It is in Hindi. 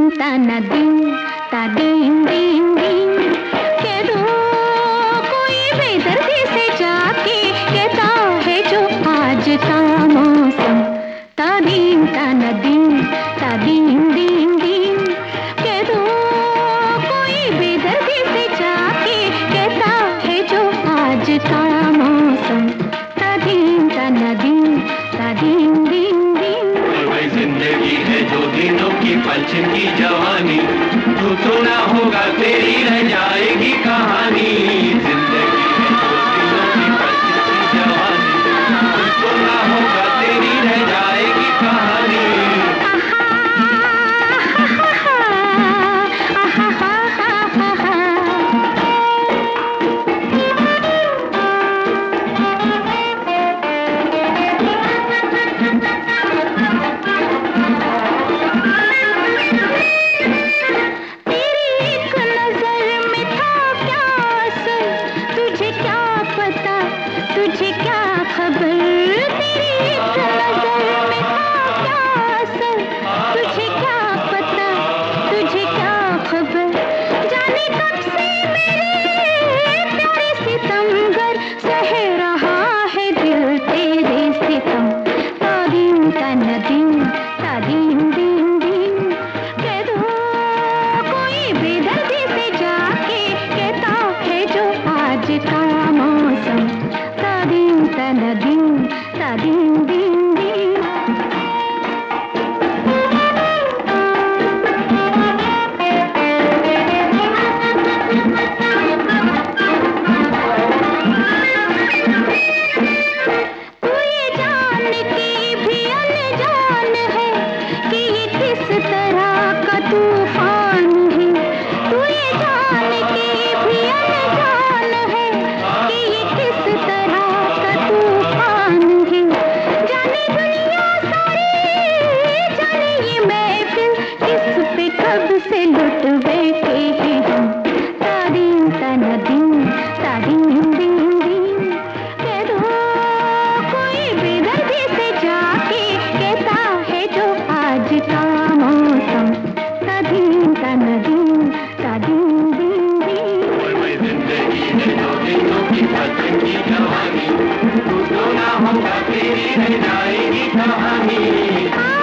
ताना दिन ता दिन दिन दिन कह दो कोई बेदर्दी से जाके कहता है जो आज का मौसम ता दिन ताना दिन ता दिन दिन दिन कह दो कोई बेदर्दी से जाके कहता है जो आज का मौसम ता दिन ताना दिन ता दिन दिन दिन। जिंदगी है जो दिनों की पलछिन की जवानी तू तो ना होगा तेरी रह जाएगी कहानी। जिंदगी है जो दिनों की पलछिन की जवानी तू तो ना होगा तेरी रह जाएगी कहानी। तुझे क्या खबर तेरी एक नजर में था क्या असर तुझे क्या पता तुझे क्या खबर जाने कब से मेरे प्यारे सितमगर सह रहा है दिल तेरे सितम ता दिन ताना दिन ता दिन दिन दिन कह दो कोई बेदर्दी से जाके कहता है जो आज का मौसम ताना दिन ता दिन दिन दिन। तू ये जान के भी अनजान है कि ये किस तरह का तूफान है। तू ये जान के भी अनजान है कि ये किस तरह तूफान है। जाने दुनिया सारी जाने ये महफिल किस पे कब से लुट बैठे हैं हम ता दिन ताना दिन ता दिन दिन दिन कह दो कोई बेदर्दी से जाके कहता है जो आज का मौसम ता दिन ताना दिन ता दिन दिन दिन। जिंदगी है जो दिनों की पलछिन की जवानी तू तो ना होगा तेरी रह जाएगी कहानी।